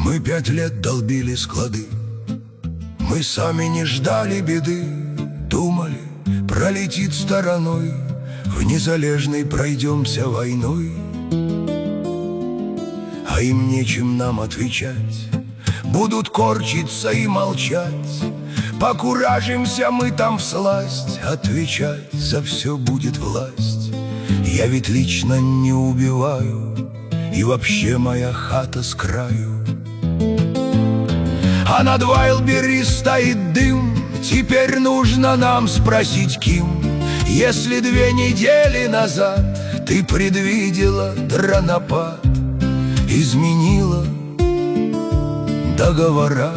Мы 5 лет долбили склады, мы сами не ждали беды. Думали, пролетит стороной, в Незалежной пройдемся войной. А им нечем нам отвечать, будут корчиться и молчать. Покуражимся мы там всласть, отвечать за все будет власть. Я ведь лично не убиваю, и вообще моя хата с краю. А над Вайлдберри стоит дым, теперь нужно нам спросить, Ким, если 2 недели назад ты предвидела дронопад, изменила договора.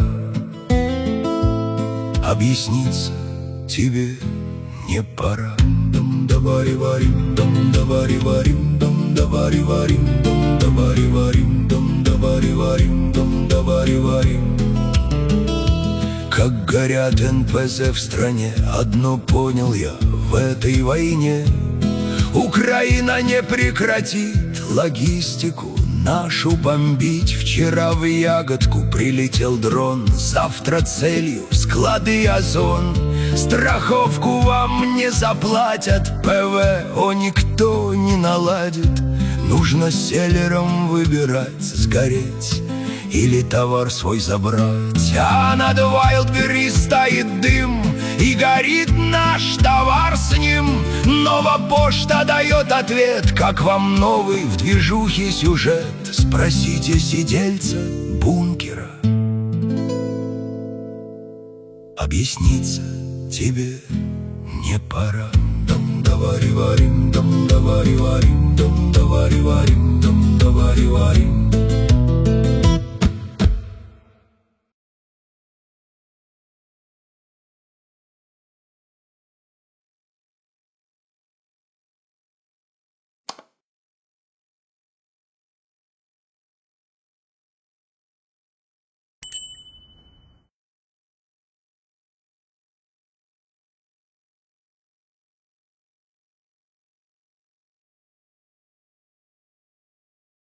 Объясниться тебе не пора. Дам-да-вари-варим, дам-да-вари-варим, дам-да-вари-варим, дам-да-вари-варим, дам-да-вари-варим, дам-да-вари-варим. Как горят НПЗ в стране, одно понял я в этой войне: Украина не прекратит логистику нашу бомбить. Вчера в Ягодку прилетел дрон, завтра целью склады Озон. Страховку вам не заплатят, ПВО никто не наладит. Нужно селлером выбирать, сгореть или товар свой забрать. А над Вайлдберри стоит дым, и горит наш товар с ним. Новопошта дает ответ: как вам новый в движухе сюжет? Спросите сидельца бункера. Объясниться тебе не пора. Дам-да-вари-варим, дам-да-вари-варим, дам-да-вари-варим, дам-да-вари-варим.